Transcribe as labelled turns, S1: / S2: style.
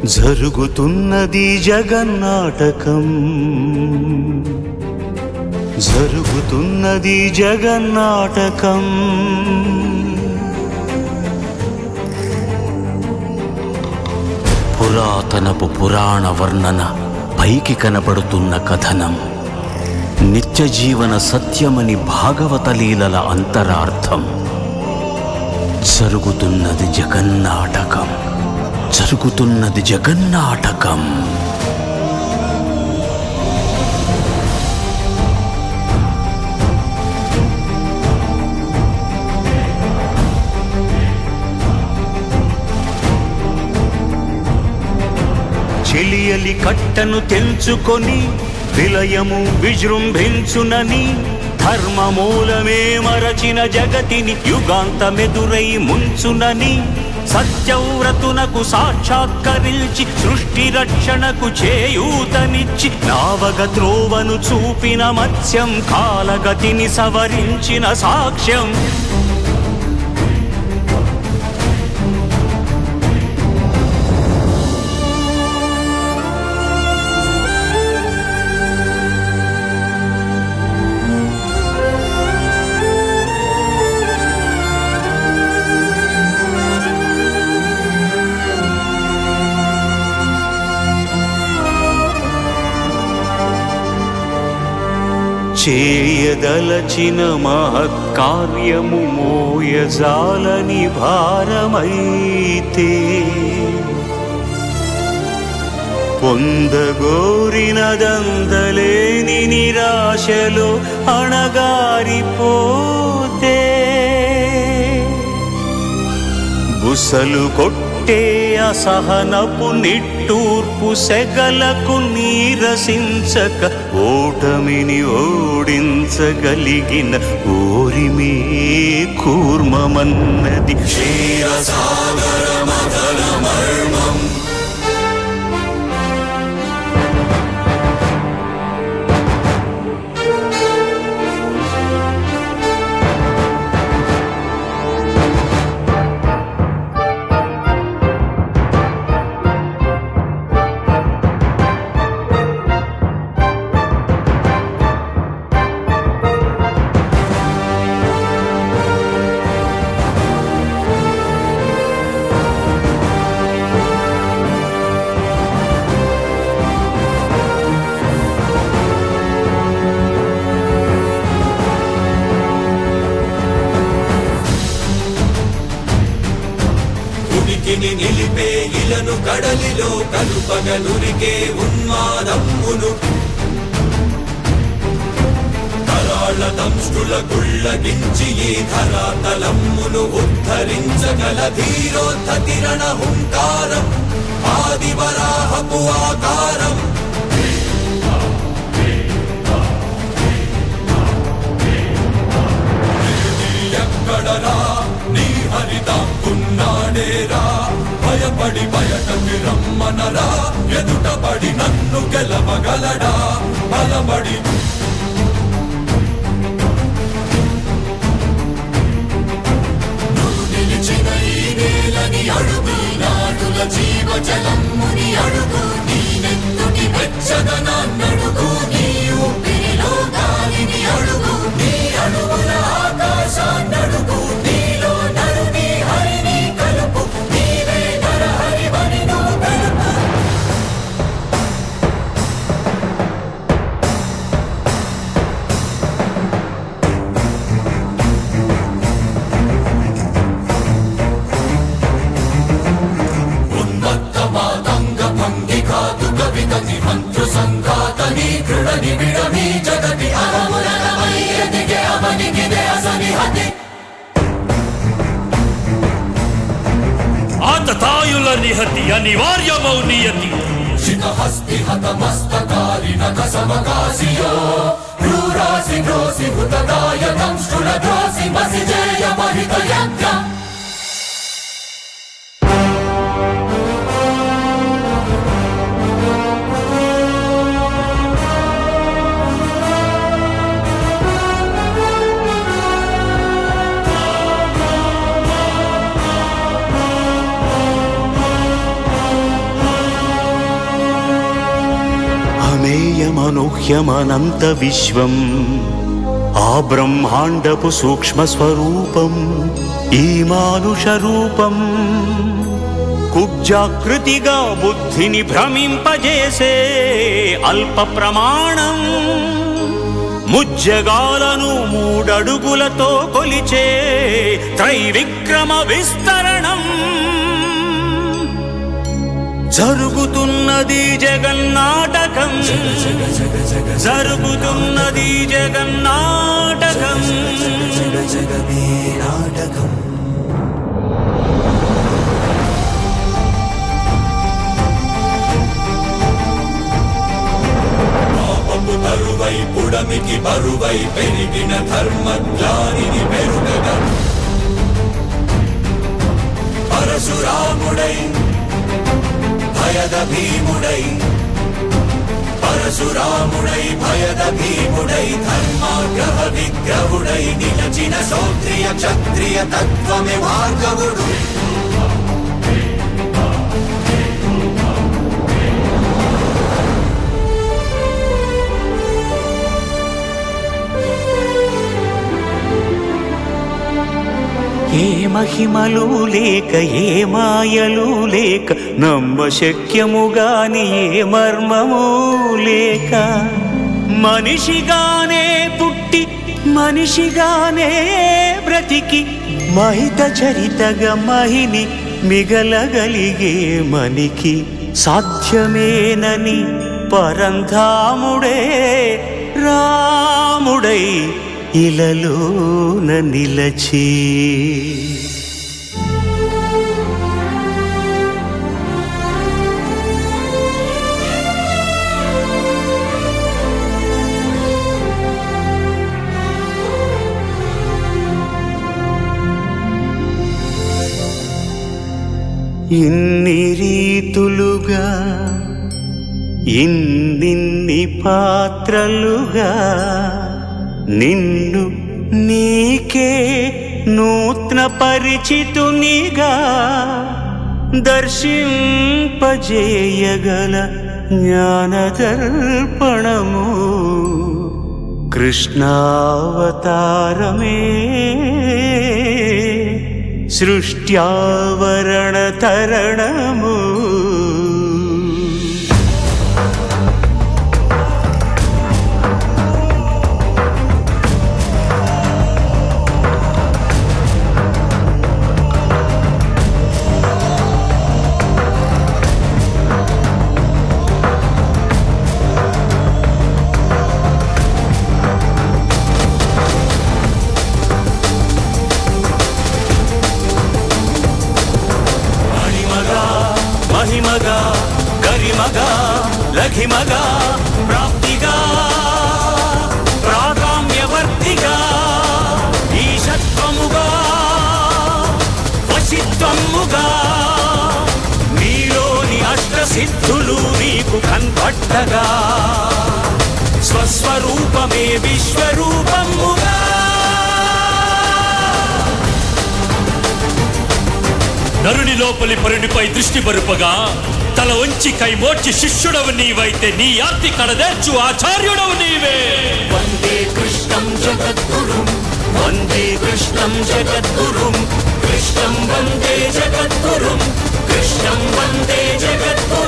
S1: జరుగుతున్నది జగన్నాటకం, జరుగుతున్నది జగన్నాటకం. పురాతనపు పురాణ వర్ణన, పైకి కనపడుతున్న కథనం, నిత్య జీవన సత్యమని భాగవత లీలల అంతరార్థం. జరుగుతున్నది జగన్నాటకం, జరుగుతున్నది జగన్నాటకం. చెలియలి కట్టను తెంచుకొని విలయము విజృంభించునని, ధర్మమూలమే మరచిన జగతిని యుగాంతమెదురై ముంచునని, సత్యవ్రతునకు సాక్షాత్కరించి సృష్టి రక్షణకు చేయూతనిచ్చి, నావగ త్రోవను చూపిన మత్స్యం, కాలగతిని సవరించిన సాక్ష్యం. చేయదలచిన మహత్కార్యము మోయజాలని భారమైతే, పొందగోరినదందలేని నిరాశలో అణగారిపోతే, బుసలు కొట్టే అసహనపు నిట్టూర్పు సెగలకు నీరసించక, ఓటమిని ఓడించగలిగిన ఓరిమే కూర్మమన్నది క్షీరసాగర మదన మర్మం.
S2: నిలిపే ఇలను కడలిలో కలుపగలురికే ఉన్మాదమ్మును, కరాళ దంష్టుల గుళ్ళగించి ఈ ధరాతలమ్మును ఉద్ధరించగల ధీరోద్ధతిరణ హుంకారం, ఆదివరాహపు ఆకారం. ఎక్కడరా నీ హరిదాక్కున్నాడేరా, భయపడి బయటకి రమ్మనరా, ఎదుటపడి నన్ను గెలవగలడా బలబడి. నువ్వు నిలిచిన ఈ నేలని అడుగు, నాడుల జీవజలమ్ముని అడుగు, నీ నెత్తుటి వెచ్చదనాన్నడుగు, నీ ఊపిరిలో గాలిని అడుగు, నీ అడుగుల ఆకాశాన్నడుగు, నీలో నరుని హరిని కలుపు, నీవే నరహరివని నువ్వు తెలుపు. ఉన్మత్త మాతంగ భంగి కాదు కవితని మంత్రు సంఘాతని దృఢ నిబిడమీ జగతి అరమురమై ఎదిగే అవనిగిదే అసని హతి.
S3: ఆతతాయుల నిహతి అనివార్యమౌ నియతి,
S2: శిఖహస్తి హతమస్తకారిణ కసమకాసియో, క్రూరాసి గ్రోసి హుతదాయ దంష్టుల ద్రోసి మసిజేయ మహిత యజ్ఞం.
S1: నానుహ్యమనంత విశ్వం ఆ బ్రహ్మాండపు సూక్ష్మ స్వరూపం ఈ మానుష రూపం కుబ్జాకృతిగా బుద్ధిని భ్రమింపజేసే అల్ప ప్రమాణం ముజ్జగాలను మూడడుగులతో కొలిచే త్రైవిక్రమ విస్తరణం జరుగుతున్నది జగన్నాటకం జరుగుతున్నది జగన్నాటకం
S2: నాటకం పాపము తరువై పుడమికి బరువై పెరిగిన ధర్మజ్ఞానిని పెరుగగా పరశురాముడై భయద భీముడై పరశురాముడై భయద భీముడై ధర్మాగ్రహ విగ్రహుడై నిలచిన సౌత్రియ క్షత్రియ తత్వమే భార్గవుడు
S1: ఏ మహిమలు లేక ఏ మాయలు లేక నమ్మశక్యముగాని ఏ మర్మము లేక మనిషిగానే పుట్టి మనిషిగానే బ్రతికి మహిత చరితగా మహిని మిగలగలిగే మనికి సాధ్యమేనని పరంధాముడే రాముడై ఇలలోన నిలచి ఇన్ని రీతులుగా ఇన్నిన్ని పాత్రలుగా నిన్ను నీకే నూత్న పరిచితునిగా దర్శింపజేయగల జ్ఞానదర్పణము కృష్ణావతారమే సృష్ట్యావరణ తరణము మహిమగా గరిమగా లఘిమగా ప్రాప్తిగా ప్రాగామ్యవర్తిగా ఈశత్వముగా వశిత్వముగా నీలోని అష్టసిద్ధులు నీకు కన్పట్టగా స్వస్వరూపమే విశ్వరూపముగా
S3: నరుని లోపలి పరునిపై దృష్టి బరుపగా తల వంచి కైమోర్చి శిష్యుడవు నీవైతే నీ ఆర్తి కడదేర్చు ఆచార్యుడవు నీవే
S2: వందే కృష్ణం జగద్గురుం వందే కృష్ణం జగద్గురుం కృష్ణం వందే జగద్గురుం కృష్ణం వందే జగద్గురుం